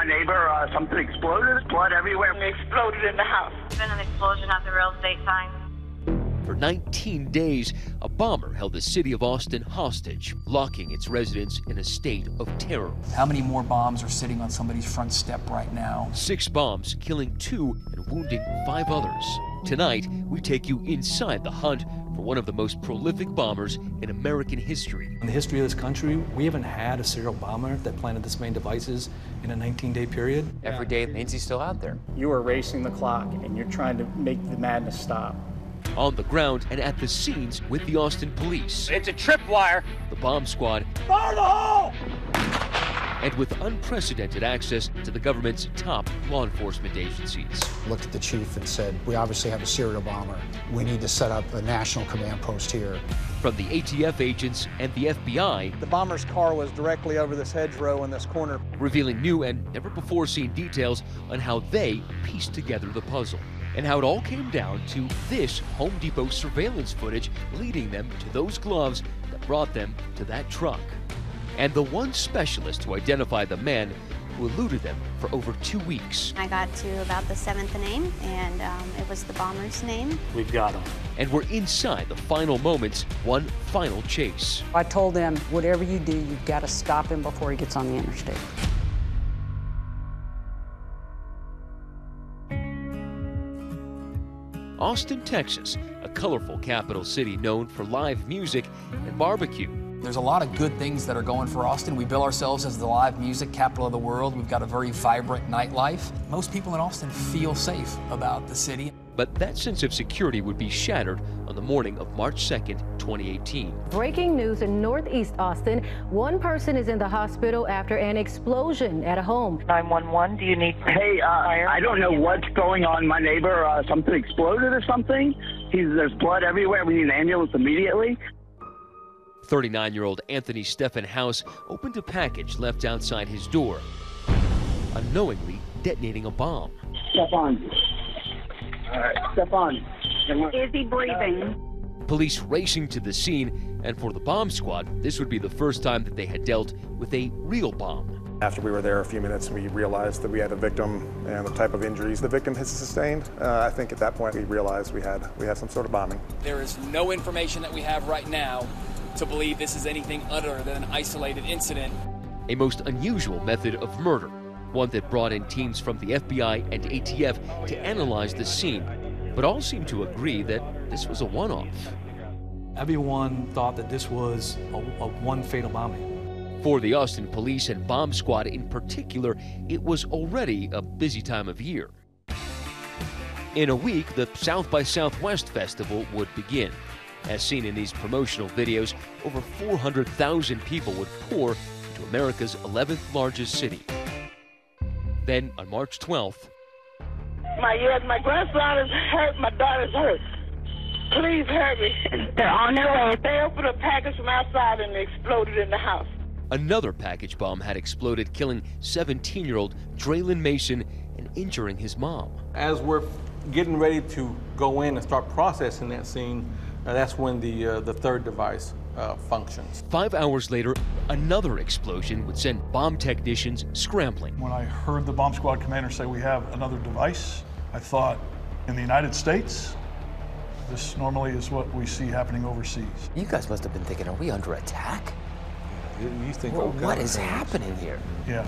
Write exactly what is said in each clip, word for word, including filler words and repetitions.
neighbor, uh, something exploded, blood everywhere. It exploded in the house. There's been an explosion at the real estate sign. For nineteen days, a bomber held the city of Austin hostage, locking its residents in a state of terror. How many more bombs are sitting on somebody's front step right now? Six bombs, killing two and wounding five others. Tonight, we take you inside the hunt for one of the most prolific bombers in American history. In the history of this country, we haven't had a serial bomber that planted this many devices in a nineteen-day period. Every day, Lindsay's still out there. You are racing the clock, and you're trying to make the madness stop. On the ground and at the scenes with the Austin police. It's a tripwire. The bomb squad. Fire the hole! And with unprecedented access to the government's top law enforcement agencies. Looked at the chief and said, we obviously have a serial bomber. We need to set up a national command post here. From the A T F agents and the F B I. The bomber's car was directly over this hedgerow in this corner. Revealing new and never before seen details on how they pieced together the puzzle. And how it all came down to this Home Depot surveillance footage leading them to those gloves that brought them to that truck. And the one specialist to identify the man who eluded them for over two weeks. I got to about the seventh name, and um, it was the bomber's name. We've got him. And we're inside the final moments, one final chase. I told them, whatever you do, you've got to stop him before he gets on the interstate. Austin, Texas, a colorful capital city known for live music and barbecue. There's a lot of good things that are going for Austin. We bill ourselves as the live music capital of the world. We've got a very vibrant nightlife. Most people in Austin feel safe about the city. But that sense of security would be shattered on the morning of March second, twenty eighteen. Breaking news in Northeast Austin. One person is in the hospital after an explosion at a home. nine one one, do you need Hey, uh, I don't know what's going on. My neighbor, uh, something exploded or something. He's, there's blood everywhere. We need an ambulance immediately. thirty-nine-year-old Anthony Stephen House opened a package left outside his door, unknowingly detonating a bomb. Stefan. All right, Stefan. Is he breathing? Police racing to the scene, and for the bomb squad, this would be the first time that they had dealt with a real bomb. After we were there a few minutes, we realized that we had a victim and the type of injuries the victim has sustained. Uh, I think at that point we realized we had we had some sort of bombing. There is no information that we have right now to believe this is anything other than an isolated incident. A most unusual method of murder, one that brought in teams from the F B I and A T F to analyze the scene, but all seemed to agree that this was a one-off. Everyone thought that this was a, a one fatal bombing. For the Austin police and bomb squad in particular, it was already a busy time of year. In a week, the South by Southwest Festival would begin. As seen in these promotional videos, over four hundred thousand people would pour into America's eleventh largest city. Then, on March twelfth, My yes, my grandson is hurt, my daughter's hurt. Please hurt me. They're on their way. They opened a package from outside and it exploded in the house. Another package bomb had exploded, killing seventeen-year-old Draylon Mason and injuring his mom. As we're getting ready to go in and start processing that scene, uh, that's when the, uh, the third device uh, functions. Five hours later, another explosion would send bomb technicians scrambling. When I heard the bomb squad commander say we have another device, I thought, in the United States, this normally is what we see happening overseas. You guys must have been thinking, are we under attack? You think, well, oh, what God, is happening here? Yeah.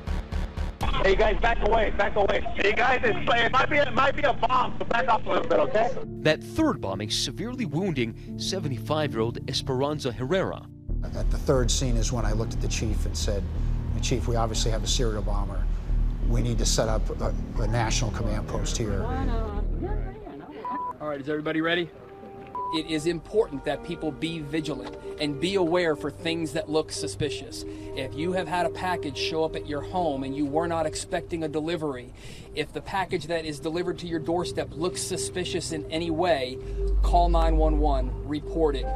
Hey guys, back away, back away. Hey guys, it's, it might be it might be a bomb, so back off a little bit, okay? That third bombing severely wounding seventy-five-year-old Esperanza Herrera. At the third scene is when I looked at the chief and said, Chief, we obviously have a serial bomber. We need to set up a, a national command post here. All right, is everybody ready? It is important that people be vigilant and be aware for things that look suspicious. If you have had a package show up at your home and you were not expecting a delivery, if the package that is delivered to your doorstep looks suspicious in any way, call nine one one, report it.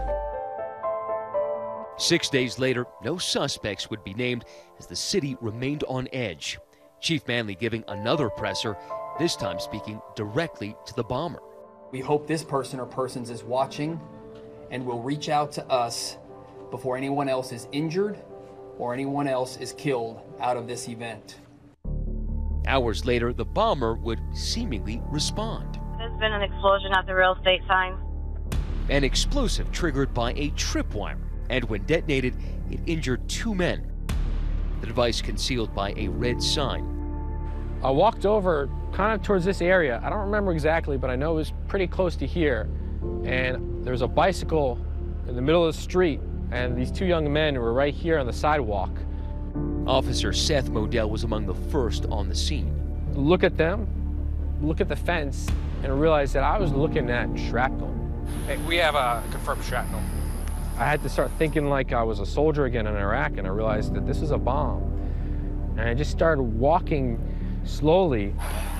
Six days later, no suspects would be named as the city remained on edge. Chief Manley giving another presser, this time speaking directly to the bomber. We hope this person or persons is watching and will reach out to us before anyone else is injured or anyone else is killed out of this event. Hours later, the bomber would seemingly respond. There's been an explosion at the real estate signs. An explosive triggered by a tripwire, and when detonated, it injured two men. The device concealed by a red sign. I walked over kind of towards this area. I don't remember exactly, but I know it was pretty close to here. And there was a bicycle in the middle of the street, and these two young men were right here on the sidewalk. Officer Seth Modell was among the first on the scene. Look at them, look at the fence, and realize that I was looking at shrapnel. Hey, we have a confirmed shrapnel. I had to start thinking like I was a soldier again in Iraq, and I realized that this was a bomb. And I just started walking slowly.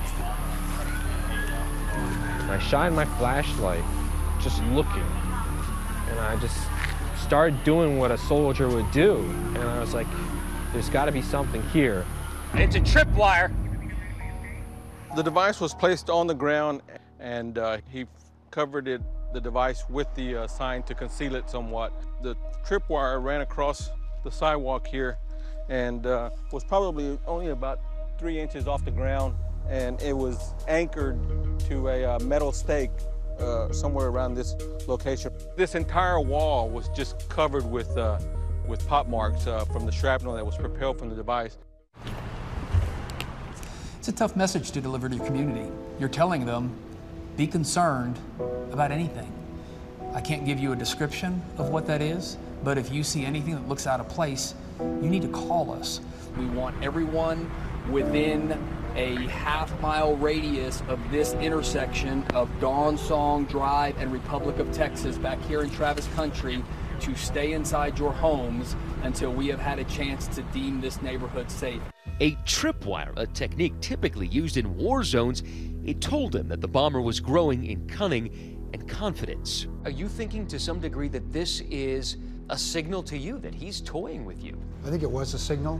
And I shined my flashlight, just looking. And I just started doing what a soldier would do. And I was like, there's got to be something here. It's a tripwire. The device was placed on the ground, and uh, he covered it, the device with the uh, sign to conceal it somewhat. The tripwire ran across the sidewalk here and uh, was probably only about three inches off the ground, and it was anchored to a uh, metal stake uh, somewhere around this location. This entire wall was just covered with, uh, with pop marks uh, from the shrapnel that was propelled from the device. It's a tough message to deliver to your community. You're telling them, be concerned about anything. I can't give you a description of what that is, but if you see anything that looks out of place, you need to call us. We want everyone within a half mile radius of this intersection of Dawn Song Drive and Republic of Texas back here in Travis Country to stay inside your homes until we have had a chance to deem this neighborhood safe. A tripwire, a technique typically used in war zones, it told him that the bomber was growing in cunning and confidence. Are you thinking to some degree that this is a signal to you that he's toying with you? I think it was a signal.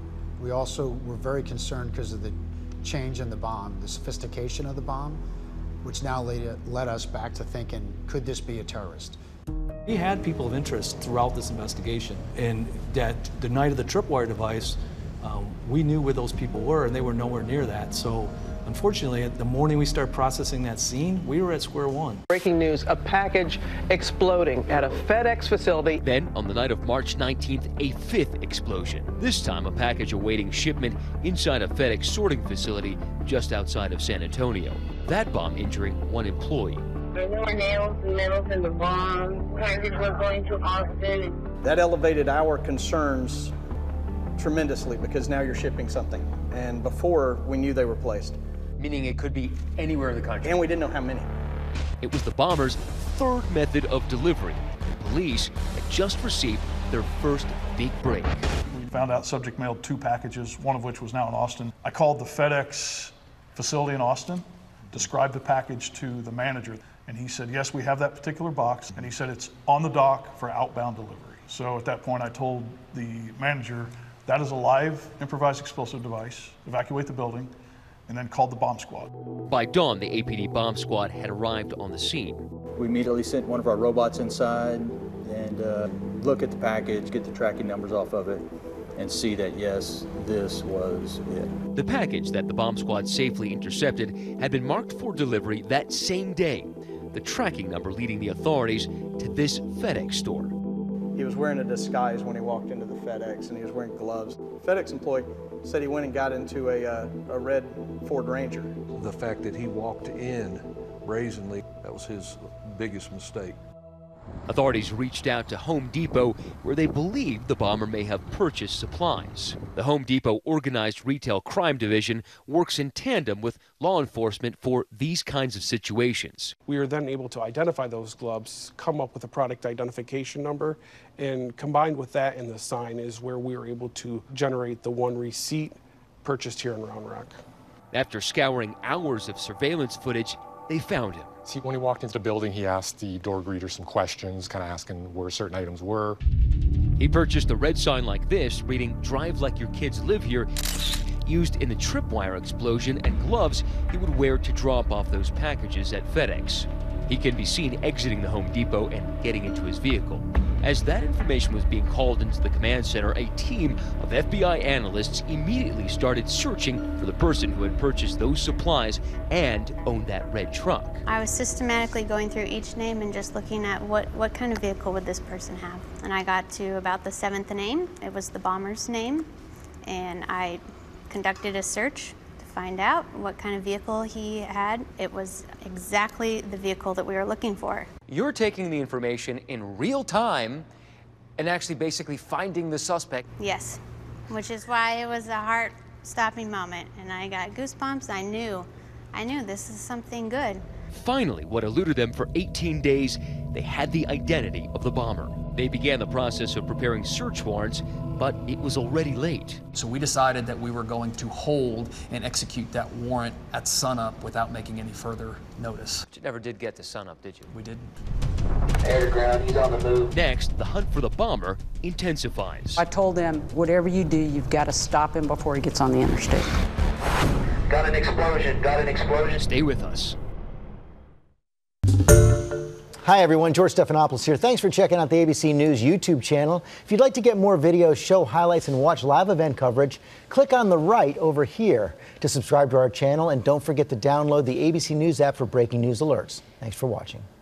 We also were very concerned because of the change in the bomb, the sophistication of the bomb, which now led, led us back to thinking, could this be a terrorist? We had people of interest throughout this investigation, and that the night of the tripwire device, um, we knew where those people were, and they were nowhere near that. So unfortunately, the morning we started processing that scene, we were at square one. Breaking news, a package exploding at a FedEx facility. Then, on the night of March nineteenth, a fifth explosion. This time, a package awaiting shipment inside a FedEx sorting facility just outside of San Antonio. That bomb injuring one employee. There were nails and metals in the bomb. Package was going to Austin. That elevated our concerns tremendously because now you're shipping something. And before, we knew they were placed. Meaning it could be anywhere in the country. And we didn't know how many. It was the bomber's third method of delivery. And police had just received their first big break. We found out subject mailed two packages, one of which was now in Austin. I called the FedEx facility in Austin, described the package to the manager, and he said, yes, we have that particular box, and he said it's on the dock for outbound delivery. So at that point, I told the manager, that is a live improvised explosive device, evacuate the building, and then called the bomb squad. By dawn, the A P D bomb squad had arrived on the scene. We immediately sent one of our robots inside and uh, look at the package, get the tracking numbers off of it, and see that, yes, this was it. The package that the bomb squad safely intercepted had been marked for delivery that same day, the tracking number leading the authorities to this FedEx store. He was wearing a disguise when he walked into the FedEx, and he was wearing gloves. FedEx employee said he went and got into a, uh, a red Ford Ranger. The fact that he walked in brazenly, that was his biggest mistake. Authorities reached out to Home Depot, where they believed the bomber may have purchased supplies. The Home Depot Organized Retail Crime Division works in tandem with law enforcement for these kinds of situations. We are then able to identify those gloves, come up with a product identification number, and combined with that and the sign is where we are able to generate the one receipt purchased here in Round Rock. After scouring hours of surveillance footage, they found him. See, when he walked into the building, he asked the door greeter some questions, kind of asking where certain items were. He purchased a red sign like this, reading, "Drive like your kids live here," used in the tripwire explosion, and gloves he would wear to drop off those packages at FedEx. He can be seen exiting the Home Depot and getting into his vehicle. As that information was being called into the command center, a team of F B I analysts immediately started searching for the person who had purchased those supplies and owned that red truck. I was systematically going through each name and just looking at what, what kind of vehicle would this person have. And I got to about the seventh name. It was the bomber's name. And I conducted a search to find out what kind of vehicle he had. It was exactly the vehicle that we were looking for. You're taking the information in real time and actually basically finding the suspect. Yes, which is why it was a heart-stopping moment. And I got goosebumps. I knew, I knew this is something good. Finally, what eluded them for eighteen days, they had the identity of the bomber. They began the process of preparing search warrants, but it was already late. So we decided that we were going to hold and execute that warrant at sunup without making any further notice. But you never did get to sunup, did you? We didn't. Air to ground, he's on the move. Next, the hunt for the bomber intensifies. I told them, whatever you do, you've got to stop him before he gets on the interstate. Got an explosion, got an explosion. Stay with us. Hi everyone, George Stephanopoulos here. Thanks for checking out the A B C News YouTube channel. If you'd like to get more videos, show highlights, and watch live event coverage, click on the right over here to subscribe to our channel, and don't forget to download the A B C News app for breaking news alerts. Thanks for watching.